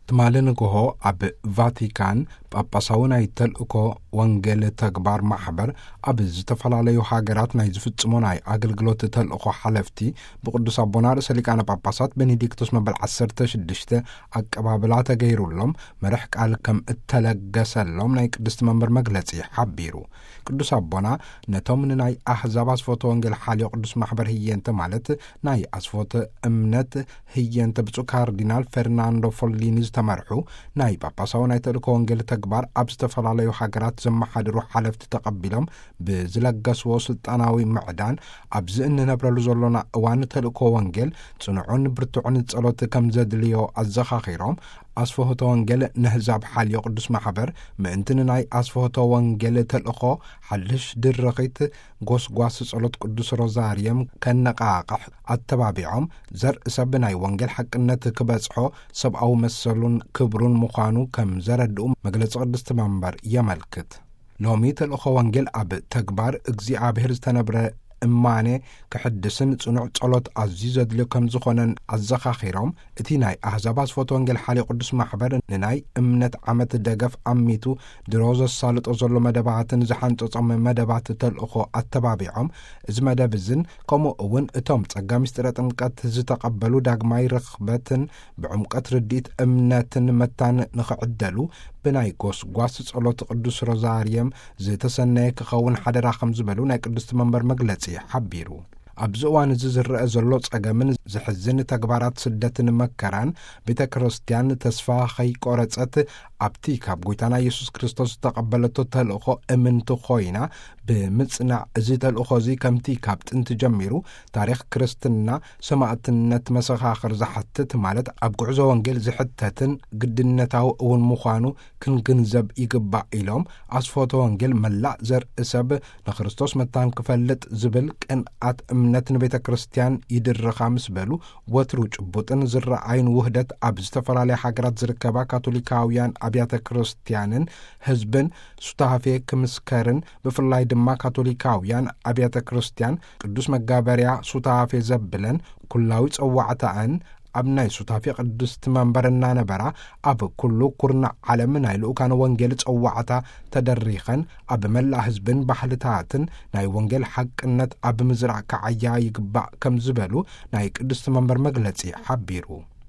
ትማልን ጎሆ ኣብ ቫቲካን ጳጳሳዊ ናይ ተልእኮ ወንጌል ተግባር ማሕበር ኣብ ዝተፈላለዩ ሃገራት ናይ ዝፍጽሞ ናይ ኣገልግሎት ተልእኮ ሓለፍቲ ብቅዱስ ኣቦና ርእሰ ሊቃነ ጳጳሳት ቤኔዲክቶስ መበል 16 ኣቀባብላ ተገይሩሎም መርሕ ቃል ከም እተለገሰሎም ናይ ቅድስቲ መንበር መግለጺ ሓቢሩ። ቅዱስ ኣቦና ነቶም ናይ ኣሕዛብ ኣስፎተ ወንጌል ሓልዮ ቅዱስ ማሕበር ህየንተ ማለት ናይ ኣስፎተ እምነት ህየንተ ብፁዕ ካርዲናል ፈርናንዶ ፎሊኒ ዝተመርሑ ናይ ጳጳሳዊ ናይ ተልእኮ ወንጌል ተግባር ኣብ ዝተፈላለዩ ሃገራት ዘመሓድሩ ሓለፍቲ ተቐቢሎም ብዝለገስዎ ስልጣናዊ ምዕዳን ኣብዚ እንነብረሉ ዘሎና እዋን ተልእኮ ወንጌል ጽኑዑን ብርቱዕን ጸሎት ከም ዘድልዮ ኣዘኻኺሮም ኣስፎተ ወንጌል ንህዛብ ሓልዮ ቅዱስ ማሕበር ምእንትን ናይ ኣስፎተ ወንጌል ተልእኮ ሓልሽ ድርኺት ጎስጓስ ጸሎት ቅዱስ ሮዛርየም ከነቃቕሕ ኣተባቢዖም ዘርኢ ሰብ ናይ ወንጌል ሓቅነት ክበጽሖ ሰብኣዊ መሰሉን ክብሩን ምዃኑ ከም ዘረድኡ መግለጺ ቅድስቲ መንበር የመልክት። ሎሚ ተልእኮ ወንጌል ኣብ ተግባር እግዚኣብሔር ዝተነብረ እማኔ ክሕድስን ጽኑዕ ጸሎት ኣዝዩ ዘድልዮ ከም ዝኾነን ኣዘኻኺሮም እቲ ናይ ኣሕዛብ ኣስፎተ ወንጌል ሓልዮ ቅዱስ ማሕበር ንናይ እምነት ዓመት ደገፍ ኣሚቱ ድሮ ዘሳልጦ ዘሎ መደባትን ዝሓንጾጾም መደባት ተልእኮ ኣተባቢዖም እዚ መደብ እዝን ከምኡ እውን እቶም ጸጋ ምስጢረ ጥምቀት ዝተቐበሉ ዳግማይ ርኽበትን ብዕምቀት ርዲት እምነትን መታን ንኽዕደሉ ብናይ ጎስጓስ ጸሎት ቅዱስ ሮዛርየም ዝተሰነየ ክኸውን ሓደራ ከም ዝበሉ ናይ ቅድስቲ መንበር መግለጺ ሓቢሩ። ኣብዚ እዋን እዚ ዝርአ ዘሎ ጸገምን ዝሕዝን ተግባራት ስደትን መከራን ቤተ ክርስቲያን ተስፋ ኸይቆረጸት ኣብቲ ካብ ጐይታና ኢየሱስ ክርስቶስ ዝተቐበለቶ ተልእኮ እምንቲ ኾይና ብምጽናዕ እዚ ተልእኮ እዚ ከምቲ ካብ ጥንቲ ጀሚሩ ታሪኽ ክርስትና ሰማዕትነት መሰኻኽር ዝሓትት ማለት ኣብ ጉዕዞ ወንጌል ዝሕተትን ግድነታዊ እውን ምዃኑ ክንግንዘብ ይግባእ ኢሎም ኣስፎተ ወንጌል መላእ ዘርኢ ሰብ ንክርስቶስ መታን ክፈልጥ ዝብል ቅንዓት እምነት ንቤተ ክርስቲያን ይድርኻ ምስ በሉ ወትሩ ጭቡጥን ዝረአይን ውህደት ኣብ ዝተፈላለየ ሃገራት ዝርከባ ካቶሊካውያን ኣብያተ ክርስቲያንን ህዝብን ሱታፌ ክምስከርን ብፍላይ ድማ ካቶሊካውያን ኣብያተ ክርስቲያን ቅዱስ መጋበርያ ሱታፌ ዘብለን ኩላዊ ጸዋዕታን ኣብ ናይ ሱታፌ ቅድስቲ መንበር እናነበራ ኣብ ኩሉ ኩርናዕ ዓለም ናይ ልኡካን ወንጌል ጸዋዕታ ተደሪኸን ኣብ መላእ ህዝብን ባህልታትን ናይ ወንጌል ሓቅነት ኣብ ምዝራዕ ከዓያ ይግባእ ከም ዝበሉ ናይ ቅድስቲ መንበር መግለጺ ሓቢሩ።